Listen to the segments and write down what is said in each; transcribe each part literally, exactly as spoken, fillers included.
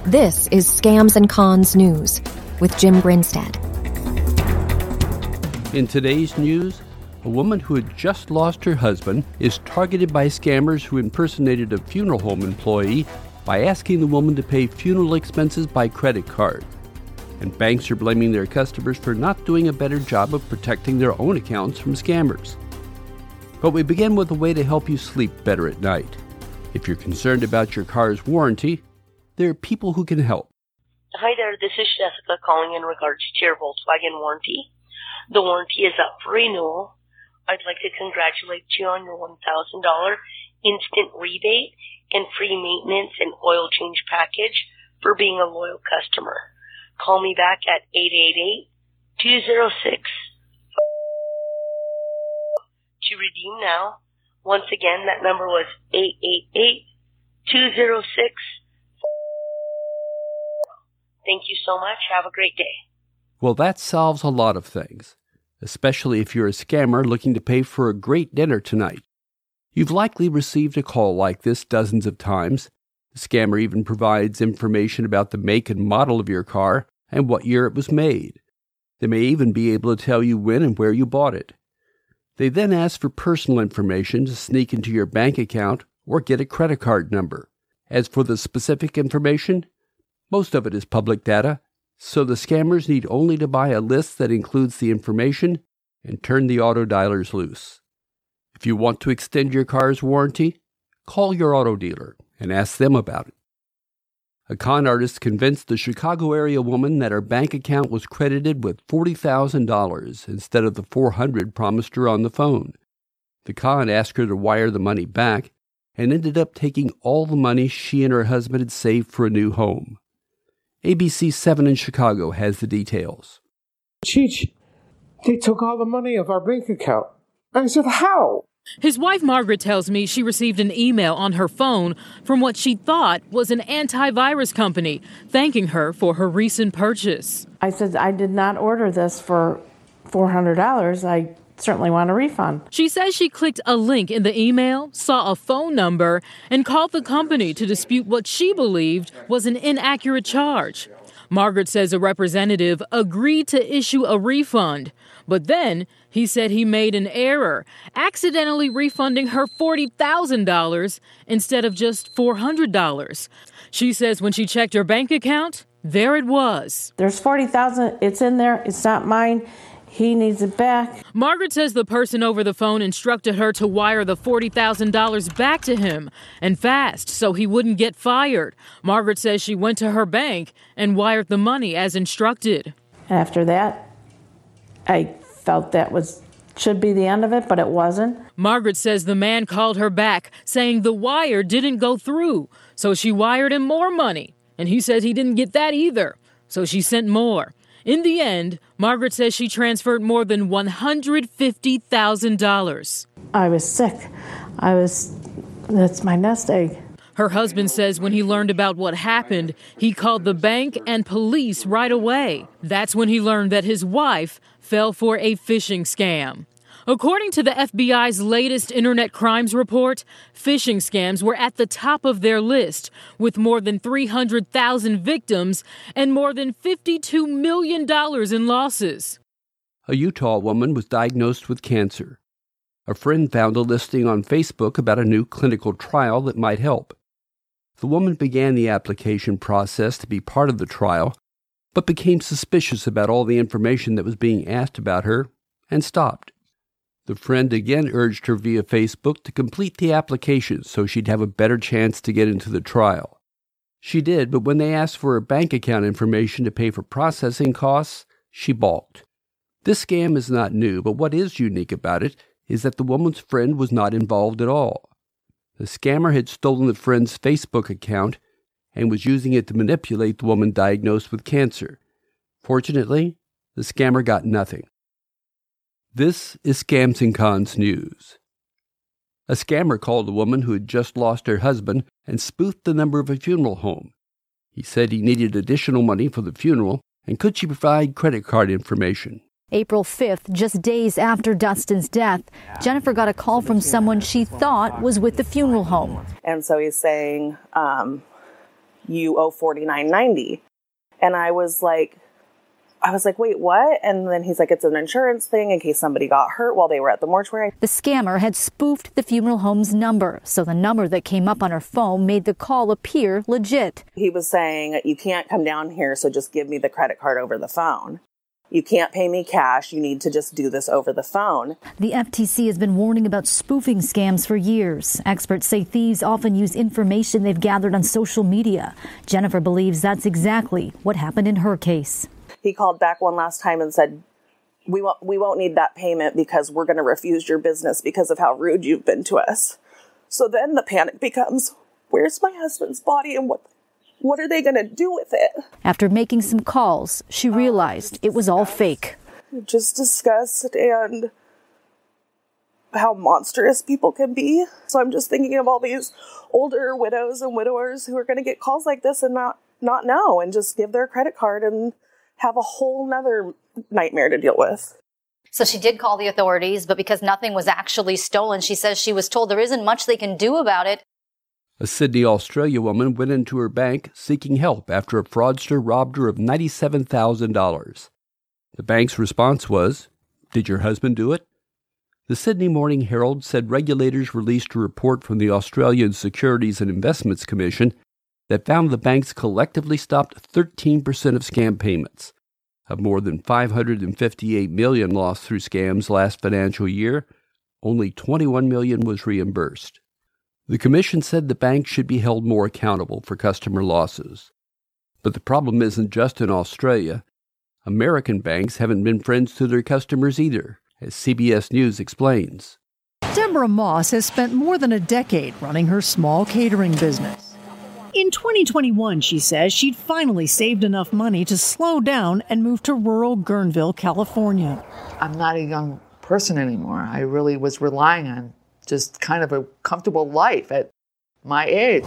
This is Scams and Cons News with Jim Grinstead. In today's news, a woman who had just lost her husband is targeted by scammers who impersonated a funeral home employee by asking the woman to pay funeral expenses by credit card. And banks are blaming their customers for not doing a better job of protecting their own accounts from scammers. But we begin with a way to help you sleep better at night. If you're concerned about your car's warranty, there are people who can help. Hi there, this is Jessica calling in regards to your Volkswagen warranty. The warranty is up for renewal. I'd like to congratulate you on your one thousand dollars instant rebate and free maintenance and oil change package for being a loyal customer. Call me back at eight eight eight, two zero six to redeem now. Once again, that number was eight eight eight, two zero six. Thank you so much. Have a great day. Well, that solves a lot of things, especially if you're a scammer looking to pay for a great dinner tonight. You've likely received a call like this dozens of times. The scammer even provides information about the make and model of your car and what year it was made. They may even be able to tell you when and where you bought it. They then ask for personal information to sneak into your bank account or get a credit card number. As for the specific information, most of it is public data, so the scammers need only to buy a list that includes the information and turn the auto dialers loose. If you want to extend your car's warranty, call your auto dealer and ask them about it. A con artist convinced the Chicago area woman that her bank account was credited with forty thousand dollars instead of the four hundred dollars promised her on the phone. The con asked her to wire the money back and ended up taking all the money she and her husband had saved for a new home. A B C seven in Chicago has the details. Cheech, they took all the money of our bank account. I said, how? His wife, Margaret, tells me she received an email on her phone from what she thought was an antivirus company, thanking her for her recent purchase. I said, I did not order this for four hundred dollars. I certainly want a refund. She says she clicked a link in the email, saw a phone number, and called the company to dispute what she believed was an inaccurate charge. Margaret says a representative agreed to issue a refund, but then he said he made an error, accidentally refunding her forty thousand dollars instead of just four hundred dollars. She says when she checked her bank account, there it was. There's forty thousand dollars. It's in there. It's not mine. He needs it back. Margaret says the person over the phone instructed her to wire the forty thousand dollars back to him, and fast, so he wouldn't get fired. Margaret says she went to her bank and wired the money as instructed. After that, I felt that was should be the end of it, but it wasn't. Margaret says the man called her back, saying the wire didn't go through, so she wired him more money, and he says he didn't get that either, so she sent more. In the end, Margaret says she transferred more than one hundred fifty thousand dollars. I was sick. I was, that's my nest egg. Her husband says when he learned about what happened, he called the bank and police right away. That's when he learned that his wife fell for a phishing scam. According to the F B I's latest internet crimes report, phishing scams were at the top of their list, with more than three hundred thousand victims and more than fifty-two million dollars in losses. A Utah woman was diagnosed with cancer. A friend found a listing on Facebook about a new clinical trial that might help. The woman began the application process to be part of the trial, but became suspicious about all the information that was being asked about her and stopped. The friend again urged her via Facebook to complete the application so she'd have a better chance to get into the trial. She did, but when they asked for her bank account information to pay for processing costs, she balked. This scam is not new, but what is unique about it is that the woman's friend was not involved at all. The scammer had stolen the friend's Facebook account and was using it to manipulate the woman diagnosed with cancer. Fortunately, the scammer got nothing. This is Scams and Cons News. A scammer called a woman who had just lost her husband and spoofed the number of a funeral home. He said he needed additional money for the funeral, and could she provide credit card information? April fifth, just days after Dustin's death, Jennifer got a call from someone she thought was with the funeral home. And so he's saying, um, you owe forty-nine ninety. And I was like, I was like, wait, what? And then he's like, it's an insurance thing in case somebody got hurt while they were at the mortuary. The scammer had spoofed the funeral home's number, so the number that came up on her phone made the call appear legit. He was saying, you can't come down here, so just give me the credit card over the phone. You can't pay me cash. You need to just do this over the phone. The F T C has been warning about spoofing scams for years. Experts say thieves often use information they've gathered on social media. Jennifer believes that's exactly what happened in her case. He called back one last time and said, we won't, we won't need that payment because we're going to refuse your business because of how rude you've been to us. So then the panic becomes, where's my husband's body and what What are they going to do with it? After making some calls, she realized it was all fake. Just disgust and how monstrous people can be. So I'm just thinking of all these older widows and widowers who are going to get calls like this and not, not know and just give their credit card and have a whole nother nightmare to deal with. So she did call the authorities, but because nothing was actually stolen, she says she was told there isn't much they can do about it. A Sydney, Australia woman went into her bank seeking help after a fraudster robbed her of ninety-seven thousand dollars. The bank's response was, "Did your husband do it?" The Sydney Morning Herald said regulators released a report from the Australian Securities and Investments Commission that found the banks collectively stopped thirteen percent of scam payments. Of more than five hundred fifty-eight million dollars lost through scams last financial year, only twenty-one million dollars was reimbursed. The commission said the banks should be held more accountable for customer losses. But the problem isn't just in Australia. American banks haven't been friends to their customers either, as C B S News explains. Deborah Moss has spent more than a decade running her small catering business. In twenty twenty-one, she says she'd finally saved enough money to slow down and move to rural Guerneville, California. I'm not a young person anymore. I really was relying on just kind of a comfortable life at my age.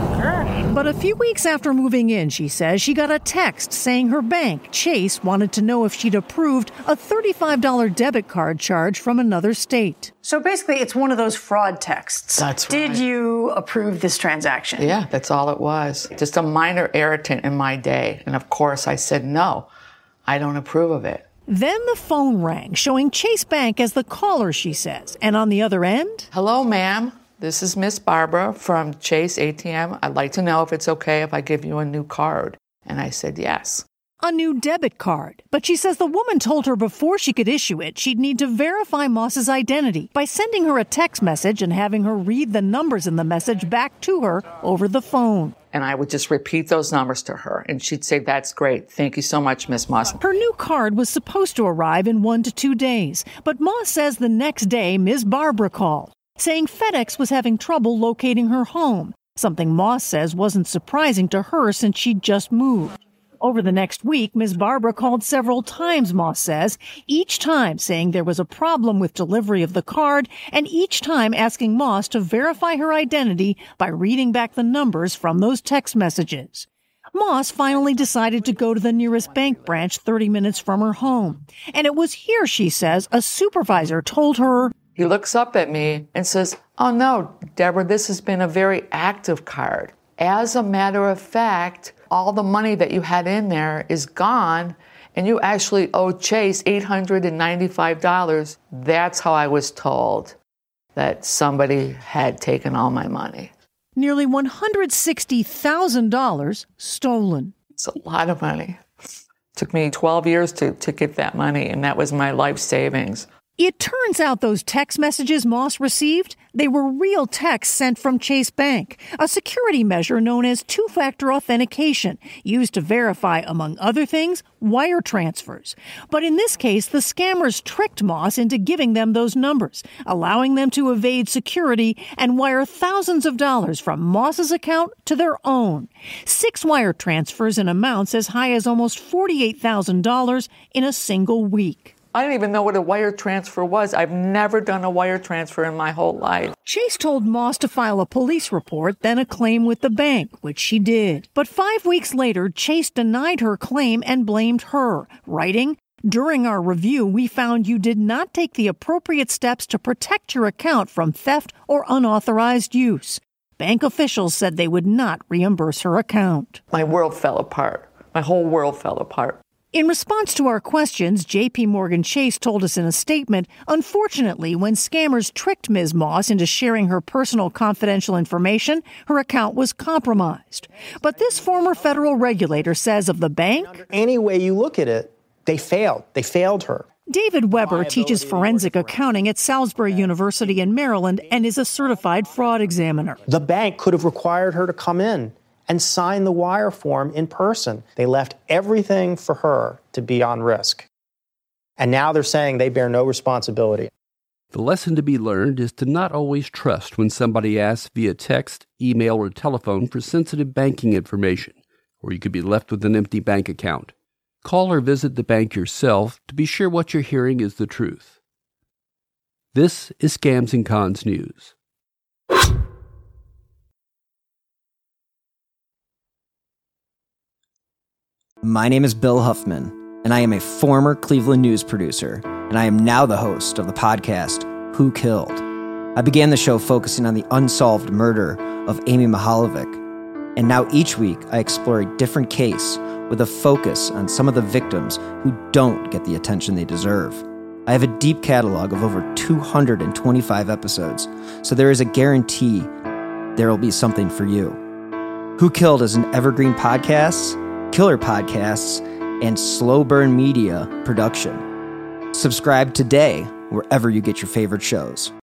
But a few weeks after moving in, she says, she got a text saying her bank, Chase, wanted to know if she'd approved a thirty-five dollars debit card charge from another state. So basically, it's one of those fraud texts. That's right. Did you approve this transaction? Yeah, that's all it was. Just a minor irritant in my day. And of course, I said, no, I don't approve of it. Then the phone rang, showing Chase Bank as the caller, she says. And on the other end? Hello, ma'am. This is Miss Barbara from Chase A T M. I'd like to know if it's okay if I give you a new card. And I said yes. A new debit card. But she says the woman told her before she could issue it, she'd need to verify Moss's identity by sending her a text message and having her read the numbers in the message back to her over the phone. And I would just repeat those numbers to her, and she'd say, that's great. Thank you so much, Miss Moss. Her new card was supposed to arrive in one to two days, but Moss says the next day Miz Barbara called, saying FedEx was having trouble locating her home, something Moss says wasn't surprising to her since she'd just moved. Over the next week, Miz Barbara called several times, Moss says, each time saying there was a problem with delivery of the card, and each time asking Moss to verify her identity by reading back the numbers from those text messages. Moss finally decided to go to the nearest bank branch thirty minutes from her home. And it was here, she says, a supervisor told her. He looks up at me and says, oh no, Deborah, this has been a very active card. As a matter of fact, all the money that you had in there is gone, and you actually owe Chase eight hundred ninety-five dollars. That's how I was told that somebody had taken all my money. Nearly one hundred sixty thousand dollars stolen. It's a lot of money. It took me twelve years to, to get that money, and that was my life savings. It turns out those text messages Moss received, they were real texts sent from Chase Bank, a security measure known as two-factor authentication, used to verify, among other things, wire transfers. But in this case, the scammers tricked Moss into giving them those numbers, allowing them to evade security and wire thousands of dollars from Moss's account to their own. Six wire transfers in amounts as high as almost forty-eight thousand dollars in a single week. I didn't even know what a wire transfer was. I've never done a wire transfer in my whole life. Chase told Moss to file a police report, then a claim with the bank, which she did. But five weeks later, Chase denied her claim and blamed her, writing, during our review, we found you did not take the appropriate steps to protect your account from theft or unauthorized use. bank officials said they would not reimburse her account. My world fell apart. My whole world fell apart. In response to our questions, J P Morgan Chase told us in a statement, unfortunately, when scammers tricked Miz Moss into sharing her personal confidential information, her account was compromised. But this former federal regulator says of the bank, any way you look at it, they failed. They failed her. David Weber teaches forensic accounting at Salisbury University in Maryland and is a certified fraud examiner. The bank could have required her to come in and sign the wire form in person. They left everything for her to be on risk. And now they're saying they bear no responsibility. The lesson to be learned is to not always trust when somebody asks via text, email, or telephone for sensitive banking information, or you could be left with an empty bank account. Call or visit the bank yourself to be sure what you're hearing is the truth. This is Scams and Cons News. My name is Bill Huffman, and I am a former Cleveland news producer, and I am now the host of the podcast, Who Killed? I began the show focusing on the unsolved murder of Amy Mihaljevic, and now each week I explore a different case with a focus on some of the victims who don't get the attention they deserve. I have a deep catalog of over two hundred twenty-five episodes, so there is a guarantee there will be something for you. Who Killed is an evergreen podcast, Killer Podcasts, and Slow Burn Media production. Subscribe today wherever you get your favorite shows.